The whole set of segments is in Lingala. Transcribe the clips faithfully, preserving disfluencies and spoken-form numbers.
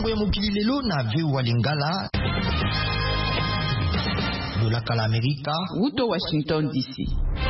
sango ya mokili lelo na veu wa Lingala lolaka la Amerika uto Washington D C.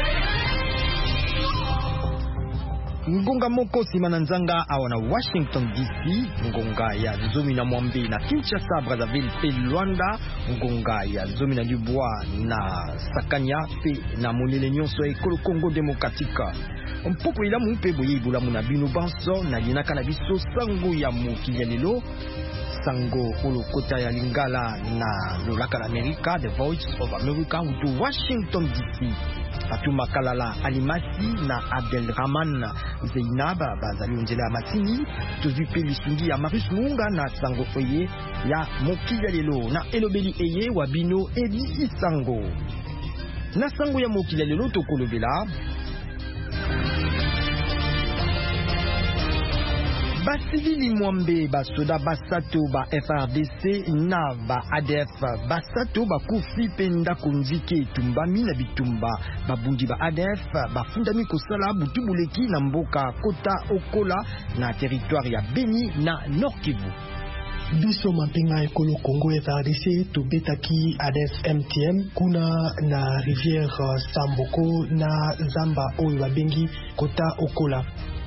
Ngonga moko sima na nzanga awa na Washington D C, ngonga ya zomi na mwambe na Kinshasa, Brazzaville pe Luanda, ngonga ya zomi na Dubois na Sakanya pe na monele nyonso ekolo Congo Demokratika. Mpoko ilamu pe boye ibulamu na bino banso na linaka na biso sango ya mokili ya lelo, sango olokota ya Lingala na lolaka la Amerika, The Voice of America uto Washington D C. Fatou Makalala Alimasi na Abdelrahman Zeinaba bazali onjela masini tozwi pe lisungi ya Marius Munga na sango oye ya mokili ya lelo na elobeli eye wa bino edi sango na sango ya mokili ya lelo tokolobela basivili mwambe basoda basato ba F R D C na ba A D F basato bakufi pe ndako nzike etumbami na bitumba babundi ba A D F bafundami kosala butubuleki na mboka kota okola na territoire ya Beni na Nord Kivu. Biso mapenga ekolo Congo F R D C tobetaki A D F M T M kuna na rivière Samboko na Zamba oyo babengi kota okola.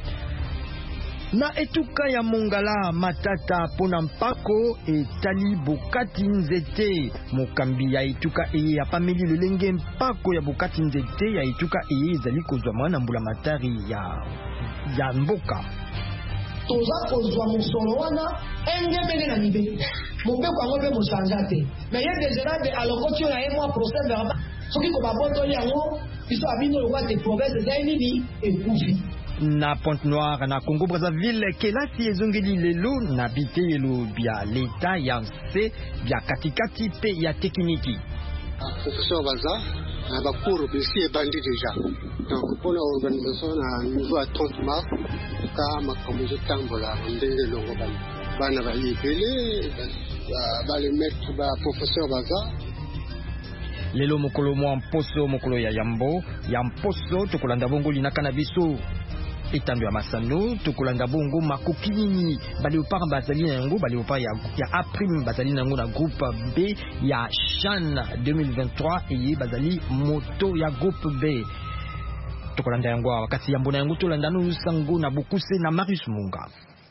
Na etuka ya Mongala matata pona mpako etali bokati nzete mokambi ya etuka eye apameli lelenge mpako ya bokati nzete ya etuka eye ezali kozwa mwana mbula matari ya ya mboka toza kozwa mosolo wana engebele na mibe mopeko yango mpe mosanzate me ye désirable alokoti oyo na ye mwa procès verbal soki kobabotoli yango biso abino lokwate province ezali nini ekufi. Na Pointe Noire na Congo Brazzaville kelasi ezongeli lelo na biteyelo bya leta ya nse bya katikati pe ya tekniki. Professeur Baza na bakuru bisi ebandi deja. Donc pour l'organisation na niveau à trente mars ka makambo zotambola ndenge longo bana. Bana ba yebele ba le maître ba professeur Baza. Lelo mokolo mwa mposo mokolo ya yambo ya mposo tokolanda bongo linaka na biso etando ya masano tokolanda bongo makoki nini baleopard bazali na yango baleopard ya, ya A-Prime bazali na yango na groupe B ya Chan deux mille vingt-trois eye bazali moto ya groupe B tokolanda yango wakati ya mbona yango tolanda no sango na bokuse na Marius Munga.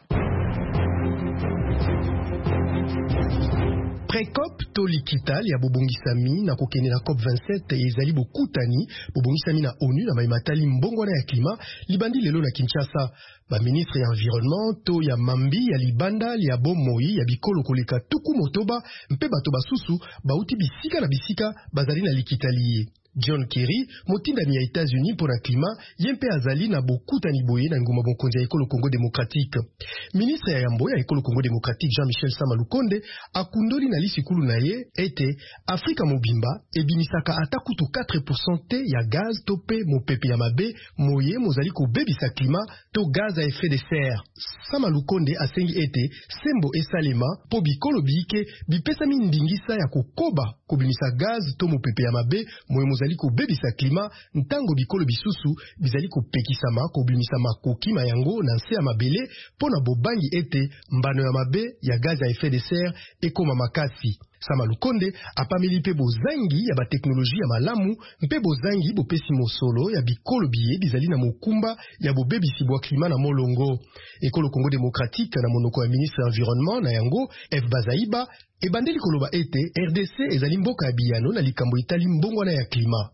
Pré-COP to likitali ya bobongisami na kokene na COP vingt-sept ezali bokutani bobongisami na ONU na maimatali mbongwana ya klima libandi lelo na Kinshasa. Ba ministre ya environnement to ya mambi ya libanda ya bomoi ya bikolo koleka tuku motoba mpe bato basusu bauti bisika na bisika bazali na likitali. John Kerry, motindami ya États-Unis pour la climat, yempe azali na bokutani boye na ngoma bokonzi ya ekolo Congo démocratique. Ministre ya yambo ya ekolo Congo démocratique Jean-Michel Sama Lukonde akundoli na lisikulu na ye ete Afrika mobimba ebimisaka ata kutu quatre pour cent te ya gaz to pe mopepe ya mabe moye mozali kobebisa climat to gaz à effet de serre. Sama Lukonde asengi ete sembo esalema po bikolo biike bipesami ndingisa ya kokoba kobimisa gaz to mopepe ya mabe moye mozali kobebisa klima ntango bikolo bisusu bizali kopekisama kobimisa makoki mayango na nse ya mabele pona bobangi ete mbano ya mabe ya gaz à effet de serre ekoma makasi. Sama Lukonde apameli pe bozangi ya bateknoloji ya malamu mpe bozangi bopesi mosolo ya bikolo biye bizali na mokumba ya bobebisi bwa klima na molongo. Ekolo Congo démocratique na monoko ya ministre environnement na yango F Bazaiba ebandeli koloba ete R D C ezali mboka ya biyano na likambo itali mbongwana ya klima.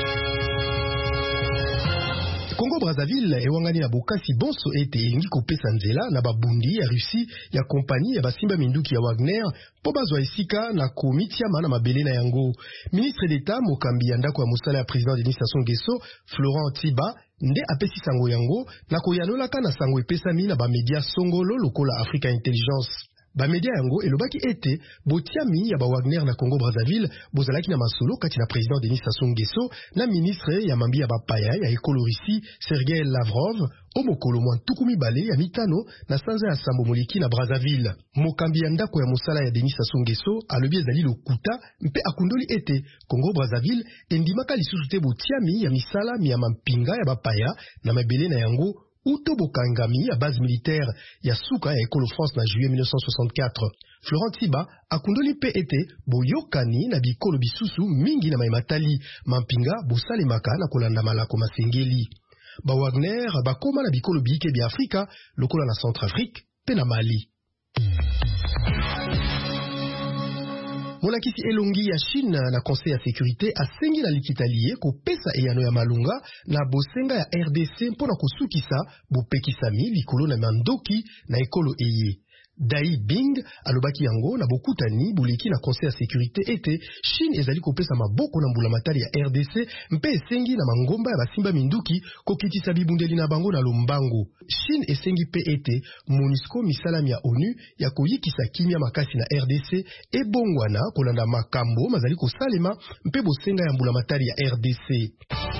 Congo Brazzaville ewangani na bokasi bonso ete elingi kopesa nzela na babundi ya Russie ya kompani ya basimba minduki ya Wagner po bazwa esika na komitiama na mabele na yango. Ministre d'État mokambi ya ndako ya mosala ya président Denis Sassou Nguesso Florent Tiba nde apesi sango yango na koyanolaka na sango epesami na bamedia songolo lokola Africa Intelligence. Bamedia yango elobaki ete botiami ya ba Wagner na Congo Brazzaville bozalaki na masolo kati na président Denis Sassou Nguesso na ministre ya mambi ya bapaya ya ekolo Russie Sergei Lavrov omokolo mwa ntuku mibale ya mitano na sanza ya sambo moleki na Brazzaville. Mokambi ya ndako ya mosala ya Denis Sassou Nguesso alobi ezali lokuta mpe akundoli ete Congo Brazzaville endimaka lisusu te botiami ya misala mi ya mampinga ya bapaya na mabele na yango uto bokangami ya base militaire ya suka ya ekolo France na juillet mille neuf cent soixante-quatre. Florent Tiba akundoli pe ete boyokani na bikolo bisusu mingi na maimatali mampinga bosalemaka na kolanda malako masengeli. Ba Wagner bakoma na bikolo biike bia Afrika lokola na Centrafrique pe na Mali. Molakisi elongi ya Chine na Conseil ya Sécurité asengi na likitalie ko pesa eyano ya malunga na bosenga ya R D C mpona kosukisa bopekisami likolo na mandoki na ekolo eye. Dai Bing alobaki yango na bokutani buleki na Conseil ya Sécurité ete Chine ezali kopesa maboko na mbula matari ya R D C mpe esengi na mangomba ya basimba minduki kokitisa bibundeli na bango na lombango. Chine esengi pe ete MONUSCO misalami ya ONU ya koyikisa kimia makasi na R D C ebongwana kolanda makambo mazali kosalema mpe bosenga ya mbula matari ya R D C.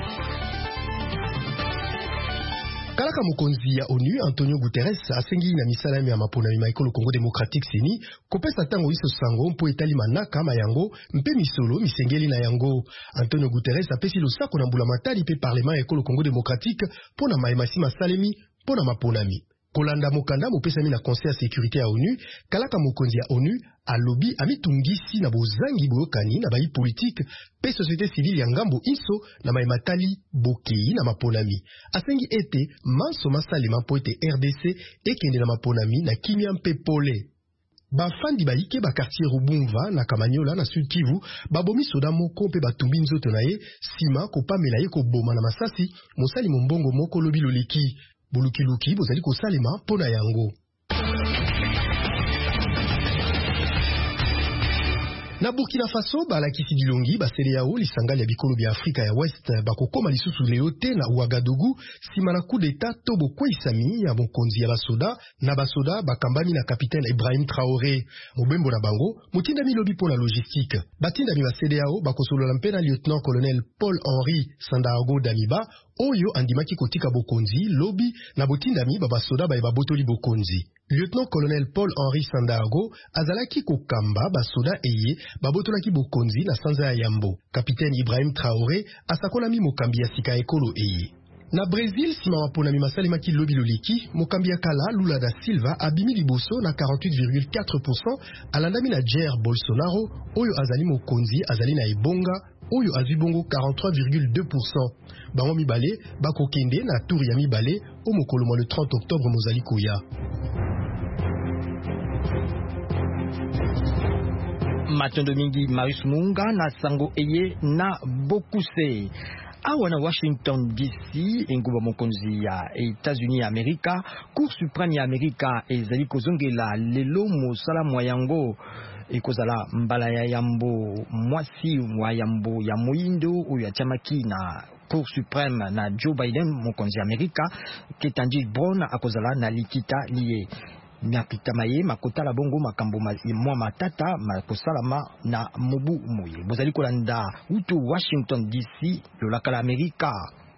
Kalaka mokonzi ya ONU Antonio Guterres asengi na misalami ya maponami ma ekolo Congo Démocratique sini kopesa tango iso sango mpo etali manaka ma yango mpe misolo misengeli na yango. Antonio Guterres apesi losako na mbula matali pe parlement ya ekolo Congo Démocratique pona maemasi masalemi pona maponami. Kolanda mokanda mopesami na Conseil ya Sécurité ya ONU, kalaka mokonzi ya ONU alobi amitungisi na bozangi boyokani na bayi politique pe société civile ya ngambo iso na maimatali bokei na maponami. Asengi ete manso masalema mpo ete R D C ekende na maponami na kimia mpe pole. Bafandi balike ba quartier Rubumva na Kamanyola na Sud Kivu babomi soda moko mpe batumbi nzoto na ye sima kopamela ye koboma na masasi mosali mombongo moko lobi loleki. Bulukiluki bozali kosalema pona yango. Na Burkina Faso balakisi bilongi basele yao lisangali ya bikolo bya Afrika ya West bakokoma lisusu leo te na Ouagadougou sima na coup d'état to bokweisami ya mokonzi ya basoda na basoda bakambami na kapitaine Ibrahim Traoré. Mobembo na bango mutinda milobi pona logistique. Batinda mi basele yao bakosolola mpe na lieutenant colonel Paul-Henri Sandaogo Damiba oyo andimaki kotika bokonzi lobi na botindami babasoda baye babotoli bokonzi. Lieutenant colonel Paul-Henri Sandaogo azalaki kokamba basoda eye babotolaki bokonzi na sanza ya Yambo. Kapitaine Ibrahim Traoré asakolami mokambi ya sika ekolo eye. Na Brésil sima maponami masalemaki lobi loleki mokambi ya kala Lula da Silva abimi liboso na quarante-huit virgule quatre pour cent alandami na Jair Bolsonaro oyo azali mokonzi azali na ebonga oyo azwi bongo quarante-trois virgule deux pour cent. Bango mibale bakokende na tour ya mibale o mokolo le trente octobre mozali koya. Matondo mingi Marius Munga na sango eye na Bokuse. Awa na Washington D C enguba mokonzi ya États-Unis ya Amerika, Cour suprême ya Amerika ezali kozongela lelo mosala mwa yango ekozala mbala ya yambo mwasi mwa yambo ya moindo oyo atiamaki na Cour suprême na Joe Biden mokonzi ya Amerika Ketanji Brown akozala na likita liye Nyapita maye makota la bongo makambo mwa matata makosalama na mobu moye. Bozali kolanda utu Washington D C lolaka la Amerika.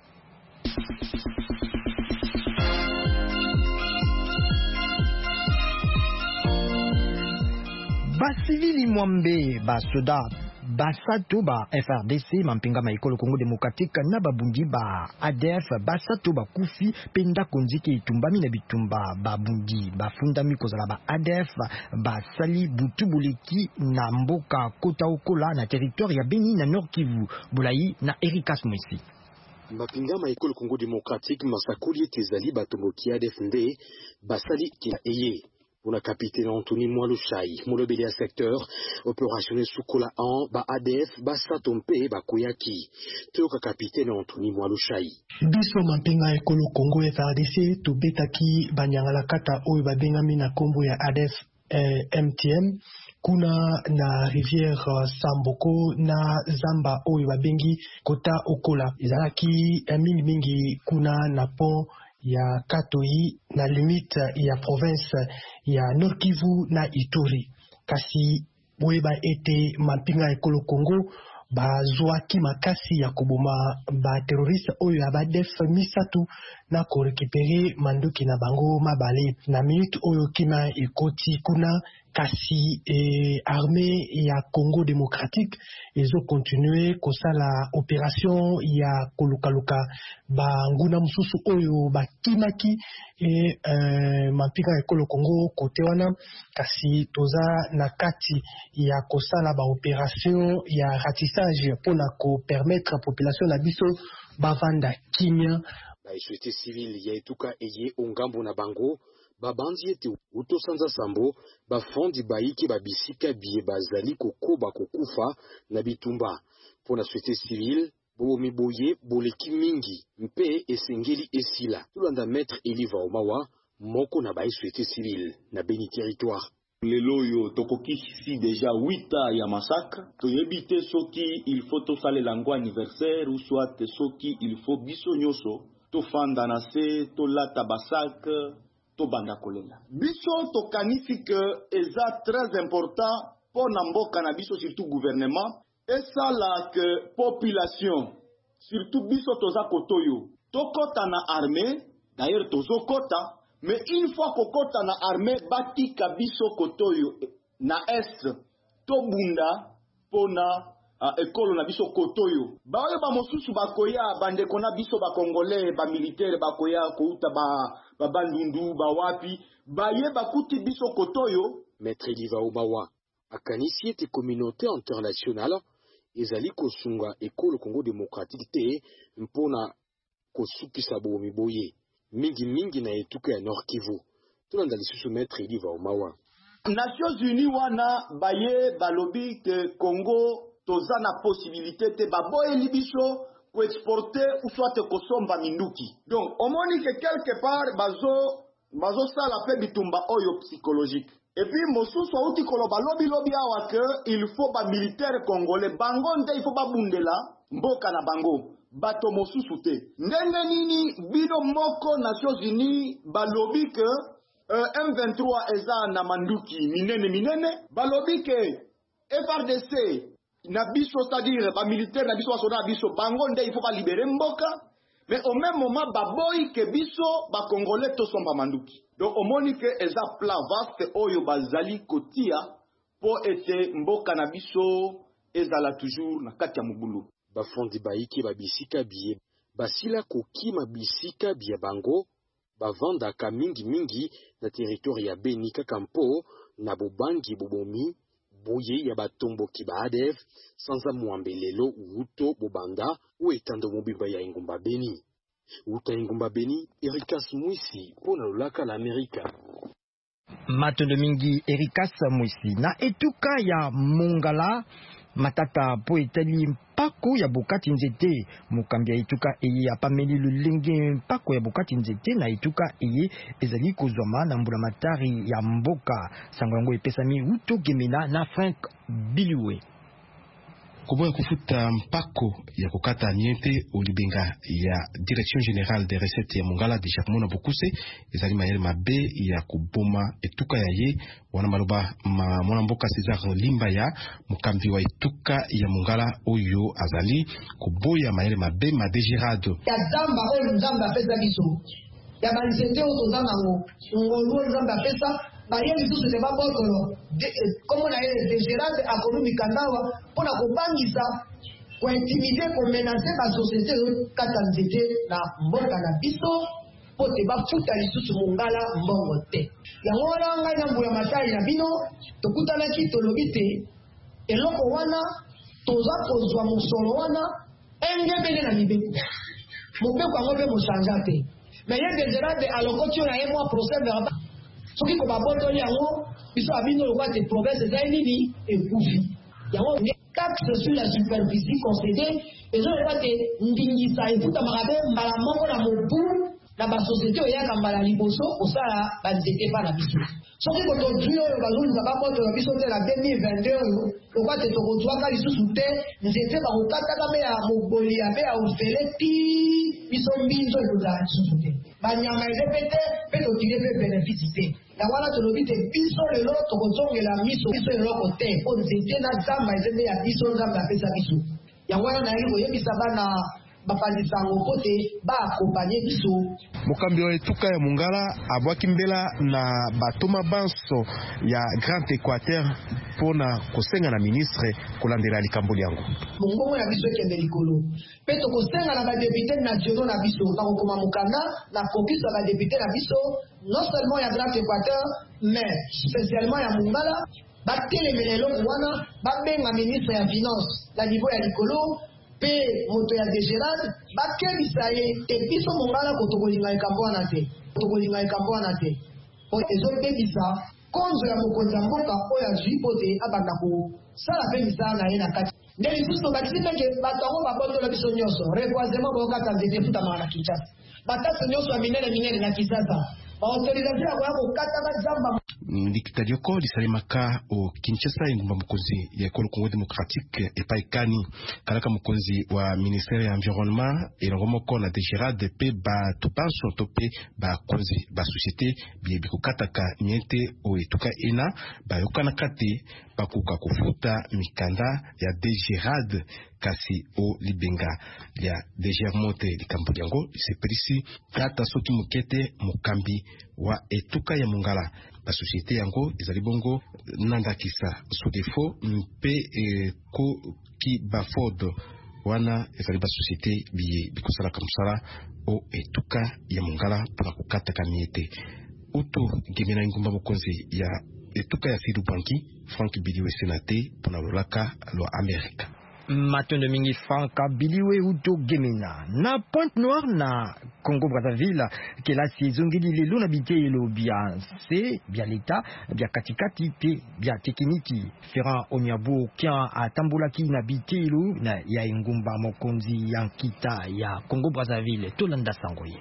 Basivili mwambe basoda basato ba F R D C mampinga maikolo Congo Démocratique na babundi ba A D F basato ba kufi penda konziki itumbami na bitumba babundi bafundami kozala ba A D F basali butubuleki na mboka kota okola na territoire ya Beni na Nord Kivu Bulayi na Erikas Mwisi. Mapinga maikolo Congo Démocratique masakuli tezali batomboki A D F nde basali kila eye. Pour la capitaine Anthony Mwalushai, molobeli ya secteur opérationnel Sukola en ba A D F basa tompe ba Koyaki. Toka capitaine Anthony Mwalushai. Biso mampinga ekolo Congo F R D C to betaki banyangala kata oyo babengami na kombo ya A D F eh, M T M kuna na rivière uh, Samboko na Zamba oyo babengi kota okola. Izalaki eh, mingi mingi kuna na pont ya Katoi na limite ya province ya Nord Kivu na Ituri. Kasi boeba ete mampinga ekolo Congo bazwaki makasi ya koboma baterroriste oyo ya badef misatu na korekipere mandoki na bango mabale. Na minute oyo kima ekoti kuna kasi e, armée ya Congo démocratique ezo continue kosala opération ya kolukaluka banguna mususu oyo bakimaki e euh, mampika ya ekolo Congo kote wana kasi toza na kati ya kosala ba opération ya ratissage pona ko permettre population na biso bavanda kimia. Ba société civile ya etuka eye ongambo na bango babandi ete utosanza sambo bafondi baiki babisika biye bazali kokoba kokufa na bitumba pona société civile bo miboye boleki mingi mpe esengeli esila tulanda maître Eliva Omawa moko na ba société civile na Beni territoire. Lelo yo tokoki si déjà huit ans ya massacre to yebite soki il faut to sale lango anniversaire ou soit soki il faut biso nyoso to fanda na se to lata basak to banda kolela biso to kanisi que eza très important pour na mboka na biso surtout gouvernement et ça la que population surtout biso toza kotoyo to kota na armée d'ailleurs tozo kota. Mais une fois que kota na armée bati kabiso kotoyo na est to bunda pona uh, ekolo na biso kotoyo ba oyo ba mosusu bakoya bande kona biso ba congolais ba militaire bakoya kouta ba ba bandundu ba wapi ba ye bakuti biso kotoyo. Maître Eliva Omawa akanisi ete communauté internationale ezali kosunga ekolo Congo démocratique te mpona kosukisa bo miboye mingi mingi na etuka ya Nord Kivu. Tulanda lisusu Maître Eliva Omawa. Nations Unies wana baye balobi que Congo toza na possibilité te baboye libiso ko exporter ou soit ko somba minduki. Donc on moni que quelque part bazo bazo sala pe bitumba oyo psychologique. Et puis mosusu auti koloba lobi lobi awa que il faut ba militaire congolais bango nde il faut ba bundela mboka na bango. Bato mosusu te ndenge nini bino moko Nations Unies balobi que euh, M vingt-trois eza na manduki minene minene balobi que F R D C na biso c'est-à-dire ba militaire na biso basona na biso bango nde il faut ba libérer mboka mais au même moment baboyi que biso ba congolais to somba manduki. Donc omoni que eza plat vaste oyo bazali kotia po ete mboka na biso ezala toujours na kati ya mubulu. Bafondi baiki babisika biye basila kokima bisika biya bango bavandaka mingi mingi na territoire ya Beni kaka mpo na bobangi bobomi boye ya batomboki ba A D F sanza mwambelelo uto bobanda ou etando mobimba ya ingumba Beni uta ingumba Beni Ericas Mwisi pona lolaka la Amerika. Matondo mingi Ericas Mwisi na etuka ya Mongala matata po etali mpako ya bokati nzete mokambi ya etuka eye apameli lulenge mpako ya bokati nzete na etuka eye ezali kozwama na mbula matari ya mboka sango yango epesami uto gemena na Frank Biliwe. Koboya kufuta mpako ya kokata niente olibenga ya Direction Générale des Recettes ya Mongala deja kumona bokuse ezali mayele mabe ya kuboma etuka ya ye wana maloba ma mwana mboka César Limba ya mukambi wa etuka ya Mongala oyo azali kuboya mayele mabe ma dégirado ya zamba oyo nzamba pesa biso ya banzete oyo zango ngolo nzamba pesa baye lisusu te babotolo comme na ele dégirade akolumika ndawa pona kobangisa ko intimider ko menacer ba société kata nzete na mboka na biso po te bafuta lisusu Mongala mbongo te yango wana ngai na mbuya matari na bino tokutanaki tolobi te eloko wana toza kozwa mosolo wana engebele na mibe mobeko yango mpe mochanga te mais ye dégirade alokoti oyo na ye mwa procès verbal soki ko babotoli yango biso abino lokwa te province ezali nini ekufi yango taxe sur la superficie concédée ezoloba te ndingisa efutamaka mpe mbala moko na mobu na basosiété oyo eyaka mbala liboso kosala banzete mpa na biso soki kotodwi oyo bazolisa babotola biso te na deux mille vingt-deux oyo lokwa te tokozwaka lisusu te nzete bakokataka mpe ya mobolia mpe ya ofele ti biso mbinzo ekozala lisusu te banyama eze mpe te mpe totire mpe bénéfice te na wana tolobi te biso lelo tokozongela miso biso eloko te po nzete na nzamba eze mpe ya biso nzambe apesa biso yango wana nayaki koyebisa bana bapanzi sango kote baakompanye biso. Mokambi wa etuka ya Mongala abwaki mbela na batoma banso ya Grand Equateur pona kosenga na ministre kolandela likambo yango. Mongongo na biso ekende likolo. Pe tokosenga na badepute nationaux na biso na kokoma mokanda na kokisa badepute na biso non seulement ya Grand Equateur mais spécialement ya Mongala batelemela eloko wana babenga ministre ya finance na niveau ya likolo pe moto ya Degerad bakebisa ye te biso Mongala kotokolinga ekambo wana te kotokolinga ekambo wana te po ezobebisa konzo ya mokonzi ya mboka oyo azwi po te abanda kosala mpe misala na ye na kati nde lisusu bakisi ndenge bato yango babotola biso nyonso reboisement boyokata nzete efutamaka na Kinshasa batasi nyonso ya minene minene na Kinshasa baautorisation ya koya kokata bazamba likitalioko lisalemaka o Kinshasa ingumba mokonzi ya ekolo Congo Démocratique epai kani kalaka mokonzi wa ministère ya environnement elongo moko na Degerad pe bato banso to pe bakonzi ba société bie bikokataka niente o etuka ena bayokana kate bakuka kofuta mikanda ya Degerad kasi o libenga ya Degermonte likambo yango sepelisi kata soki mokete mokambi wa etuka ya Mongala ba société yango ezali bongo nandakisa sous défaut mpe e, ko ki bafod wana ezali ba société biye bikosala kamsala o etuka ya Mongala pona kokataka miete utu gemena ngumba mokonzi ya etuka ya Sidu Banki Frank Biliwe Senate pona lolaka lo Amerika Matondo mingi Franka Biliwe uto gemena na Pointe Noire na Congo Brazzaville kelasi ezongeli lelo na bitelo bia se bia leta bia katikati pe bia tekniki Ferran Onyabo kia atambulaki na bitelo na ya ngumba mokonzi ya nkita ya Congo Brazzaville tolanda sangoye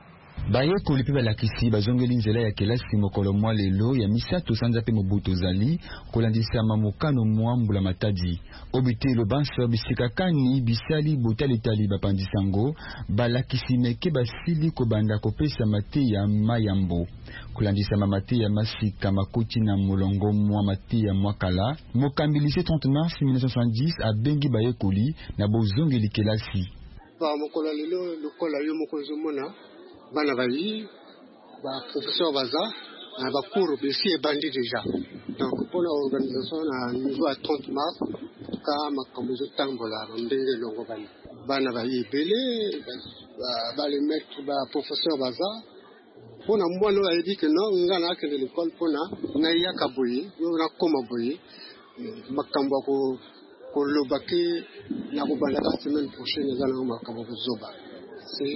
baye kolipe balakisi bazongeli nzela ya kelasi mokolo mwa lelo ya misato sanza pe mobuto zali kolandisa mamokano mwambula matadi obitelo banso bisikakani bisali botalitali bapandisango balakisi meke basili kobanda kopesa mate ya mayambo kolandisa mamate ya masika makoti na molongo mwa mate ya mwakala mokambilise trente mars mille neuf cent soixante-dix abengi baye koli na bozongeli kelasi ba mokolo lelo lokola yo mokonzo mona bana bayi ba professeur baza na ba cours bisi e bandi déjà donc pour l'organisation na niveau à trente mars ka makambo zo tambola ndenge longo bana bana bayi belé ba les maîtres ba professeur baza pona mwana a dit que non ngana ke de l'école pona na ya kaboyi yo na koma boyi makambo ko ko lobaki na ko banda la semaine prochaine za na makambo ko zoba c'est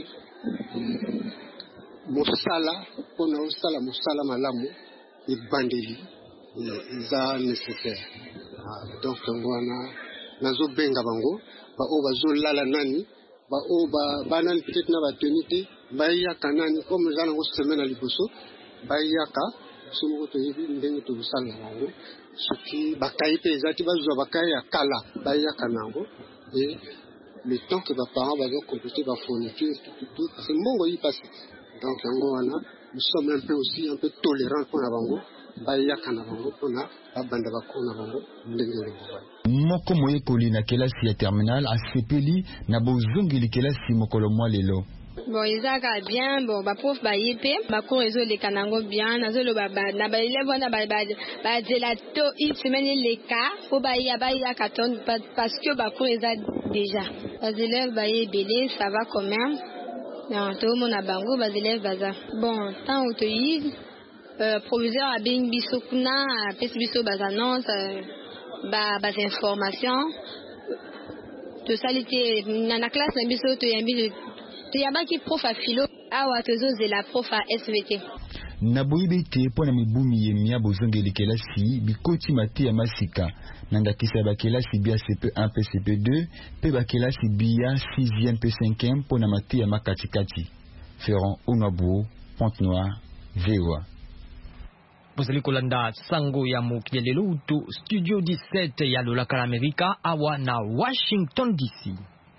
Moussala, pour nous, Moussala, Moussala Malamu, et Bandeli, ça nécessaire. Donc, on a Nazo Bengabango, ba Oba Zola Nani, ba Oba Banan peut-être n'a pas tenu, Bayaka Nani, comme nous allons semaine à Liboso, Bayaka, ce mot de Yébi, Ndenge to Moussala Nango, ce qui, Bakaï Pezati, Bazabakai, Kala, Bayaka Nango, et le temps que mes parents vont compléter ma fourniture, c'est mon goût y passe. Donc, nous sommes un peu aussi un peu tolérants pour la bango. Bayaka na bango pour la bande bako na bango. Moko moye koli na kelasi ya terminal a sepeli na bozongi li kelasi mokolo mwa lelo. Bon, izaka bien, bon, ba prof ba yepe, ba cours réseau les kanango bien, na zolo ba ba na ba élève na ba ba ba gelato une semaine les cas, faut ba ya ba ya katon parce que ba cours déjà. Les élèves ba yebele, ça va quand même. Non, tout le monde a bango, bas élèves baza. Bon, tant où tu y, proviseur a bien biso kuna, pes biso bas annonce, bas bas information. Tout ça l'été, dans la classe, un biso tu y ambi, tu y a pas qui prof à philo, ah ouais, tu es la prof à S V T. Naboyibete pona mibumi yemia bozongeli kelasi bikoti mati ya masika nanda kisa ba kelasi bia C P un P C P deux pe ba kelasi bia sixième P cinquième pona mati ya makatikati Ferran Onyabo Pointe Noire V O A. Bozali kolanda sango ya mokili lelo uto studio dix-sept ya lolaka Amerika awa na Washington D C.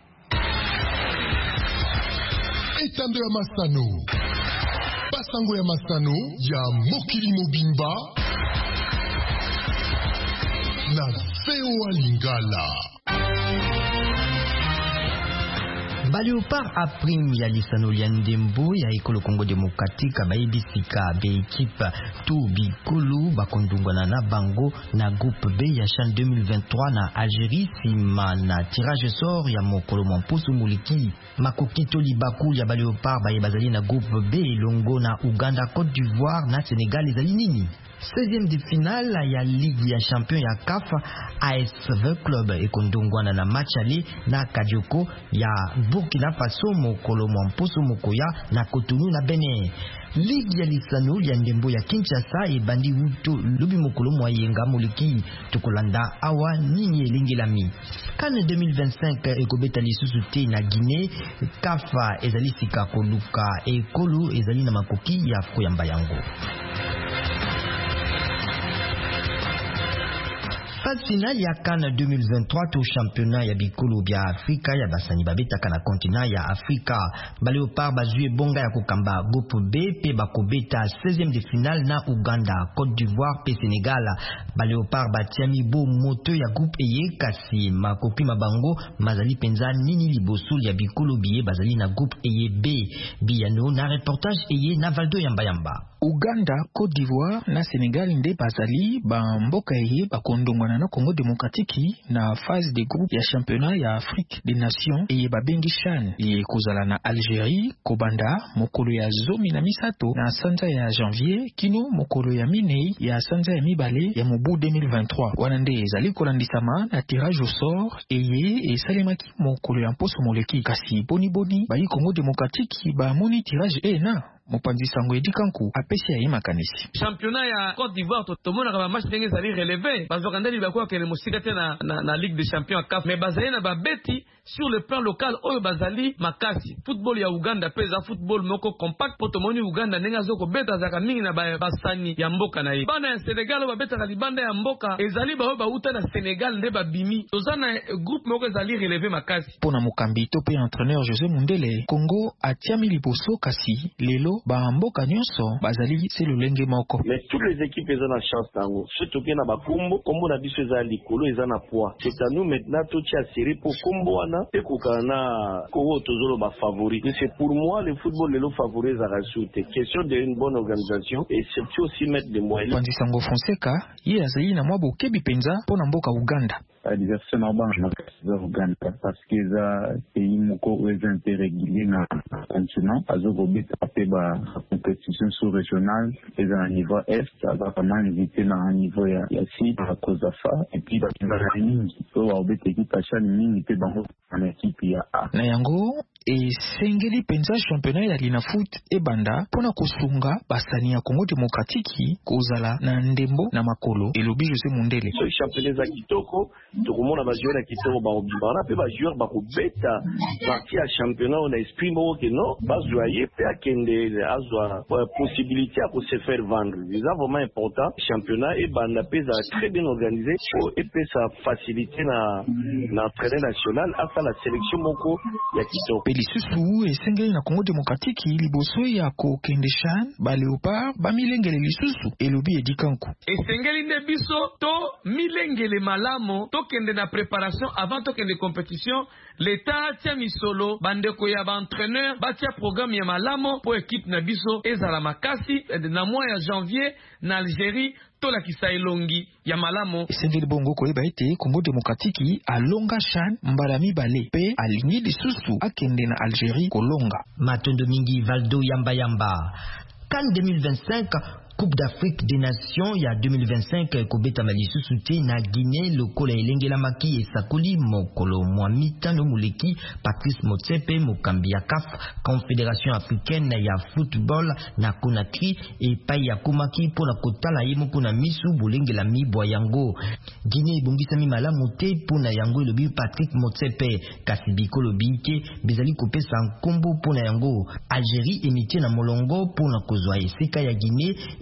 Etando ya Masano Basango ya Masano ya Mokili Mobimba na V O A Lingala. Baleopard a prime ya lisano lia ndembo ya ekolo Congo Démocratique bayebisika be équipe tout bikolo bakondungwana na bango na groupe B ya CHAN deux mille vingt-trois na Algérie sima na tirage sort ya mokolo Mwampusu Muliki. Makoki to libaku ya Baleopard baye bazali na groupe B elongo na Uganda, Côte d'Ivoire na Sénégal ezali nini. seizième de finale ya Ligue ya champion ya C A F A S V Club ekondongwana na match ali na Kadioko ya Burkina Faso mokolo Mwampusu Mokoya na Cotonou na Benin. Ligue ya lisano ya ndembo ya Kinshasa ebandi uto lubi mokolo mwayenga moliki tokolanda awa nini elengelami. CAN deux mille vingt-cinq ekobeta lisusu te na Guinée. C A F ezali sika koluka ekolo ezali na makoki ya koyamba yango. Phase finale ya CAN deux mille vingt-trois to championnat ya bikolo bya Afrika ya basani babetaka na continent ya Afrika. Baleopard bazue bonga ya kokamba groupe B pe bakobeta seizième de finale na Uganda, Côte d'Ivoire pe Sénégal. Baleopard batiami bo moto ya groupe eye kasi makopi mabango mazali penza nini liboso ya bikolo biye bazali na groupe eye B. Biyano na reportage eye na Valdo Yamba Yamba. Uganda, Côte d'Ivoire na Sénégal nde bazali ba mboka eye bakondongwana na Congo Démocratique na phase de groupe ya championnat ya Afrique des Nations eye babengi CHAN ye kozala na Algérie kobanda mokolo ya zomi na misato na sanza ya janvier kino mokolo ya minei ya sanza ya mibale ya mobu deux mille vingt-trois. Wana nde ezali kolandisama na tirage au sort eye esalemaki mokolo ya mposo moleki kasi boni boni bayi Congo Démocratique ba moni tirage e na mopanzi sango edikanku apesi ya makanisi. Championnat ya Côte d'Ivoire totomona ka match ndenge zali relevé bazokandeli bakwa kele musika te na, na, na Ligue des Champions C A F mais bazali na babeti sur le plan local oyo bazali makasi. Football ya Uganda peza football moko compact potomoni Uganda ndenge azoko beta zaka mingi na basani ya mboka na ye. Bana ya Senegal babeta ka libanda ya mboka ezali ba ba uta na Senegal nde babimi tozana groupe moko ezali relevé makasi. Pona mokambi to pe entraîneur José Mundele Congo atiami liboso kasi lelo ba mboka nyonso bazali c'est le lenge moko. Mais toutes les équipes ont la chance tango. Surtout que na ba kombo kombo na biso za likolo eza na poids. C'est à nous maintenant to tia série pour kombo wana pe kokana ko tozolo ba favori. C'est pour moi le football le favori za rasute. Question d'une bonne organisation et surtout aussi mettre des moyens. Pandi Sango Fonseca ye azali na mwa bokebi penza pona mboka Uganda. Diversion na banque na kasiza Uganda parce que za pays moko oza interrégulier na continent azoko beta pe ba compétition sous-régionale et à niveau est va vraiment inviter na niveau ya ya sud à cause de ça et puis ba na mingi so wa beta équipe à chaque mingi pe bango na équipe ya A na yango e sengeli penza championnat ya Lina Foot e banda pona kosunga basani ya Congo Démocratique kozala na ndembo na makolo elobi José Mundele so championnat za kitoko tokomona ba joueur ya kitoko ba obibana pe ba joueur ba ko beta parti ya championnat on a esprit mo que non ba jouer pe akende azwa possibilité à se faire vendre. C'est vraiment important. Championnat et banda pesa très bien organisé et peut ça faciliter na l'entraîneur national à faire la sélection moko ya kitoko. Pelisusu et sengeli na Congo Démocratique liboso ya ko kende CHAN ba Léopard ba milengele lisusu elobi edikanku. Et sengeli nde biso to milengele malamo to kende na préparation avant to kende compétition l'état tia misolo bandeko ya ba entraîneur ba tia programme ya malamo pour équipe na biso ezala makasi na mois ya janvier na Algérie to la kisa elongi ya malamo. Sengeli bongo koyeba ete Congo Démocratique alonga CHAN mbala mibale pe alingi lisusu akende na Algérie kolonga. Matondo mingi Valdo Yamba Yamba. CAN deux mille vingt-cinq Coupe d'Afrique des Nations ya deux mille vingt-cinq kobeta malisusu te na Guinée lokola elengela maki esakoli mokolo mwamita no muleki Patrice Motsepe mokambi ya C A F Confédération africaine ya football na Conakry epai ya komaki pona kotala ye moko na misu bolengela mibwa yango. Guinée ebongisami malamu te pona yango elobi Patrick Motsepe kasi bikolo bike bezali kopesa nkombo pona yango. Algérie emitie na molongo pona kozwa esika ya Guinée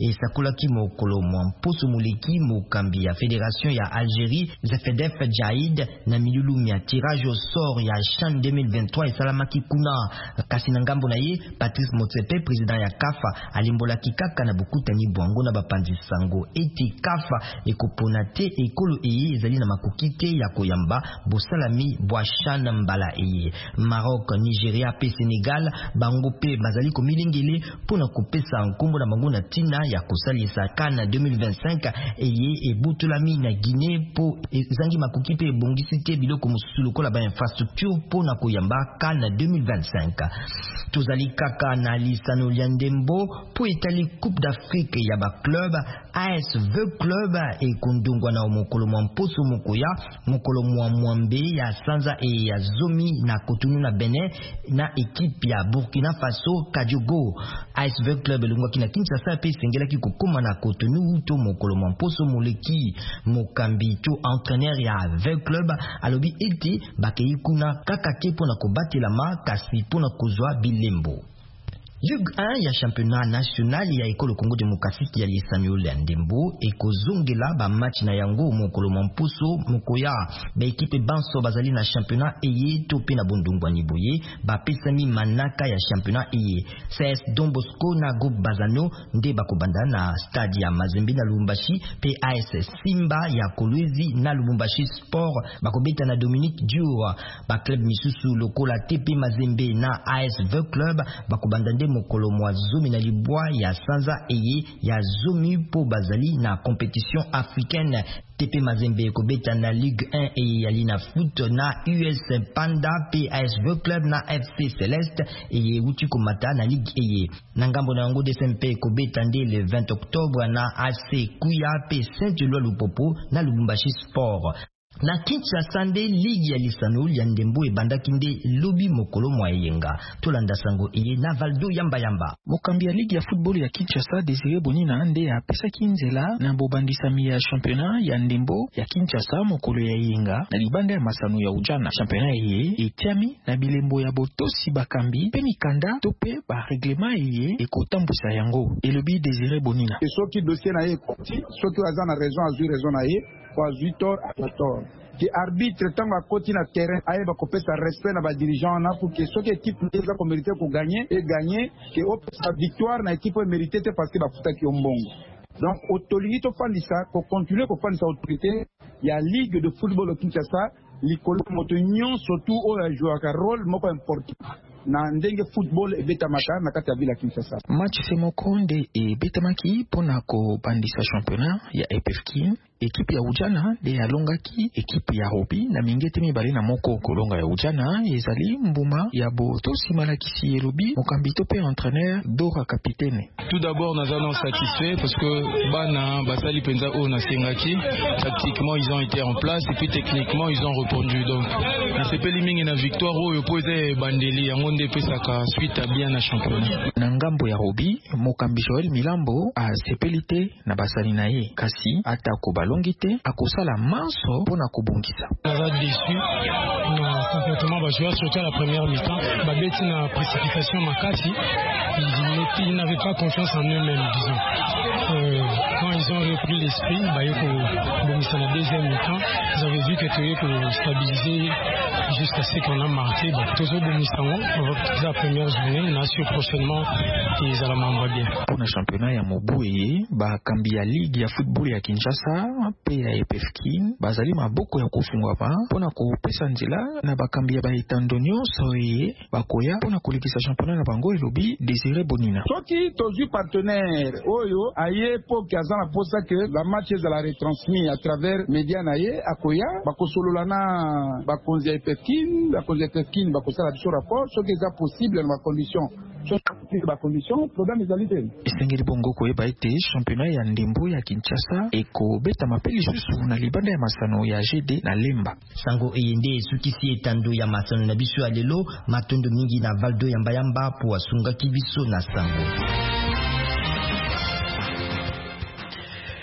et sakolaki mokolo mwamposo muleki mokambi ya Fédération ya Algérie Zefedef Jaïd na milulu ya tirage au sort ya CHAN deux mille vingt-trois esalamaki kuna. Kasi na ngambo na ye Patrice Motsepe président ya CAF alimbolaki kaka na bokutani bwango na bapanzi sango eti CAF ekopona te ekolo eye ezali na makoki te ya koyamba bosalami bwa CHAN mbala eye. Maroc, Nigeria pe Sénégal bango pe bazali komilingele pona kopesa nkombo na bango na tina ya kosalisa CAN deux mille vingt-cinq eye ebutulami na Guinée po ezangi makoki pe bongisi te biloko mosusu lokola ba infrastructure pona koyamba CAN deux mille vingt-cinq. Tozali kaka na lisano lya ndembo po etali Coupe d'Afrique ya ba club A S V Club e kundungwa na mokolo mwa mposo mokoya mokolo mwa mwambe ya Sanza e ya Zomi na Cotonou na Benin na ekipe ya Burkina Faso Kadiogo. A S V Club elungwa kina Kinshasa pe sengela ki kokoma na Cotonou to mokolo mwa mposo moleki mokambi to entraîneur ya V Club alobi eti bakei kuna kaka te pona kobatela ma kasi pona kozwa bilembo. Ligue un ya championnat national ya ekolo Congo Démocratique ya Samuel Ndembo ekozongela ba match na yango mokolo mampuso mokoya ba ekipe banso bazali na championnat eye to pe na bondungwa niboye ba pesami manaka ya championnat eye. C S Don Bosco na groupe Bazano nde bakobanda na stade ya Mazembe na Lubumbashi pe A S Simba ya Kolwezi na Lubumbashi Sport bakobeta na Dominique Diour. Ba club misusu lokola T P Mazembe na A S V Club bakobanda nde mokolo mwa Zomi na libwa ya Sanza eye ya Zomi po bazali na compétition africaine. T P Mazembe kobeta na Ligue un eye ya Lina Foot na U S Panda P A S V Club na F C Celeste eye uti komata na Ligue eye. Na ngambo na yango D S M P kobeta nde le vingt octobre na A C Kuya P Saint-Eloi Lupopo na Lubumbashi Sport. Na Kinshasa nde Ligue ya lisano ya ndembo ebandaki nde lobi mokolo mwa yenga tolanda sango eye na Valdo yamba yamba. Mokambi ya Ligue ya football ya Kinshasa Désiré Bonina nde apesaki nzela na bobandisami ya championnat ya ndembo ya Kinshasa mokolo ya yenga na libanda ya masano ya ujana. Championnat eye etiami na bilembo ya botosi bakambi pe mikanda to pe ba règlement eye ekotambusa yango elobi Désiré Bonina. Soki dossier na ye koti soki azana raison azui raison na ye kwa huit à tort. Que arbitre tant à côté na terrain aye ba kopesa respect na ba dirigeant na pour que soki équipe eza ko mériter ko gagner et gagner que sa victoire na équipe mériter parce que ba futaki ombongo. Donc autorité to fandisa ko continuer ko fandisa autorité ya ligue de football au Kinshasa likolo moto nyon surtout o joueur ka rôle moko important na ndenge football ebetamaka na kati ya bila Kinshasa. Match semoko nde ebetamaki pona ko bandisa championnat ya E P F Kin. Ekipe ya ujana de alongaki ekipe ya Robi na mingete mibale na moko. Kolonga ya ujana ezali mbuma ya botosi malakisi elobi mokambito pe entraîneur Dora capitaine. Tout d'abord nous allons satisfait parce que bana basali penza o na sengaki tactiquement ils ont été en place et puis techniquement ils ont répondu. Donc na sepeli mingi na victoire oyo poze bandeli yango nde pesaka suite à bien na championnat. Na ngambo ya Robi mokambi Joël Milambo a sepelite na basali na ye kasi atako longité akosala manso pona kobongisa. On va déçu na complètement ba joueur surtout à la première mi-temps ba beti na précipitation makati ils, ils n'avaient pas confiance en eux-mêmes disons. Euh, quand ils ont repris l'esprit ba yeko bongisa na deuxième mi-temps ils avaient vu que tu pour stabiliser jusqu'à ce qu'on a marqué ba tozo bongisa on va la première journée na sur prochainement ils allaient m'envoyer bien. Pour le championnat ya Mobuye ba kambi ya ligue ya football ya Kinshasa pe ya E P F Kin bazali maboko ya kufungwa pa pona kopesa nzela na bakambi ya baitandonio soye bakoya pona kolekisa championnat na bango elobi Désiré Bonina. Soki tozu partenaire oyo aye po kazana posa que la match est la retransmis à travers média na ye akoya bakosolola na bakonzi ya E P F Kin bakonzi ya E P F Kin bakosala biso rapport soki eza possible na condition ba condition problème égalité. Esengeli bongo koyeba ete championnat ya ndembo ya Kinshasa eko beta mapeli susu na libanda ya masano ya G D na Lemba. Sango eyende sukisi etando ya masano na biso ya lelo matondo mingi na Valdo yamba yamba po asunga kibiso na sango.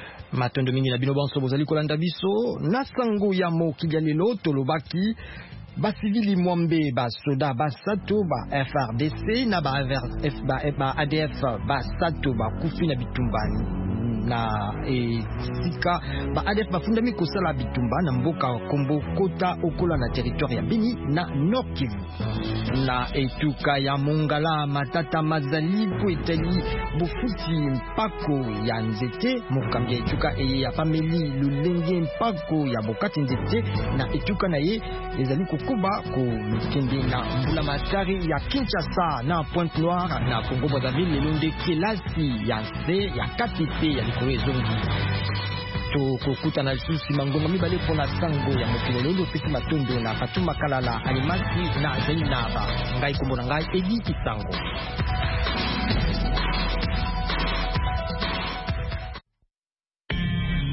Matondo mingi na bino banso bozali kolanda biso na sango ya mokili ya lelo tolobaki basivili mwambe basoda basato ba F R D C na ba A D F basato bakufi na bitumbani na esika ba A D F bafundami kosala bitumba na mboka Kombo Kota okola na territoire ya Beni na Nord Kivu. Na etuka ya Mongala Matata Mazali po etali bufuti mpako ya nzete mokambi etuka eye ya famili lulenge mpako ya bokati nzete na etuka na ye ezali kokuba ko mikende na mbula matari ya Kinshasa na Pointe Noire na Congo Brazzaville lelonde kelasi ya nse ya katite ya likolo ezongi tokokuta na lisusi mangonga mibale mpona sango ya mokili lelo pesi matondo na Fatuma Kalala Alimasi na Zainaba ngai kombo na ngai Edi Kisango.